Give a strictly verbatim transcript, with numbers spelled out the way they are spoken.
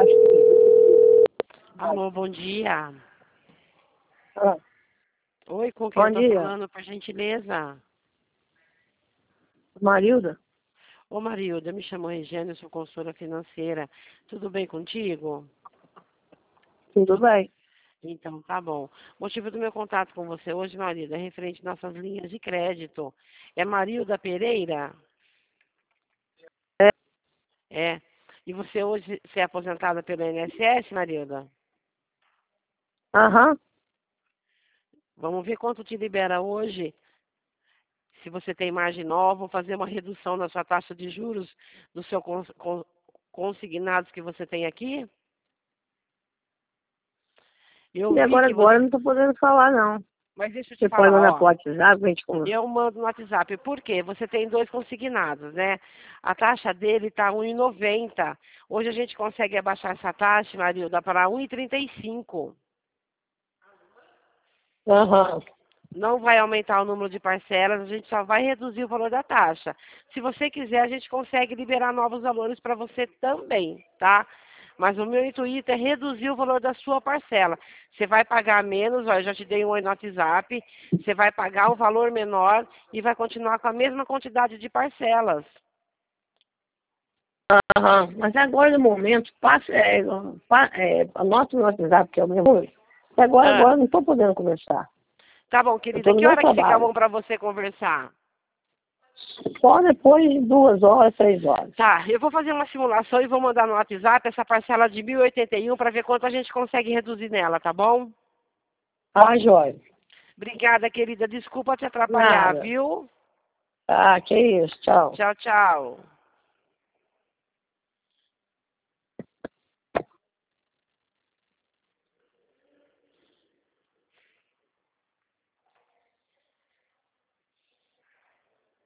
acho que... Alô, bom dia. Ah, Oi, com quem bom eu tô dia, falando, por gentileza? Marilda. Ô, Marilda, me chamo Regiane, eu sou consultora financeira. Tudo bem contigo? Tudo bem? Então, tá bom. O motivo do meu contato com você hoje, Marilda, é referente às nossas linhas de crédito. É Marilda Pereira? É. É. E você hoje você é aposentada pelo I N S S, Marilda? Aham. Vamos ver quanto te libera hoje. Se você tem margem nova, vou fazer uma redução na sua taxa de juros do seu cons, con, consignados que você tem aqui. Eu E vi agora, que agora eu você... não tô podendo falar, não. Mas deixa eu te Você pode falar, mandar ó. pro WhatsApp, a gente conversa. Eu mando no WhatsApp. Por quê? Você tem dois consignados, né? A taxa dele está um e noventa. Hoje a gente consegue abaixar essa taxa, Marilda, para um e trinta e cinco. Aham. Não vai aumentar o número de parcelas, a gente só vai reduzir o valor da taxa. Se você quiser, a gente consegue liberar novos valores para você também, tá? Mas o meu intuito é reduzir o valor da sua parcela. Você vai pagar menos, ó, eu já te dei um oi no WhatsApp, você vai pagar um valor menor e vai continuar com a mesma quantidade de parcelas. Aham. Mas agora, no momento, passe, é, pa, é, anota no WhatsApp, que é o meu número. E agora, Ah, agora eu não tô podendo conversar. tá bom, Eu tô querida. no Que meu hora que fica trabalho. bom para você conversar? Só depois de duas horas, três horas. Tá, eu vou fazer uma simulação e vou mandar no WhatsApp essa parcela de mil e oitenta e um para ver quanto a gente consegue reduzir nela, tá bom? Ah, joia. Obrigada, querida. Desculpa te atrapalhar, Nada. viu? Ah, que isso. Tchau. Tchau, tchau.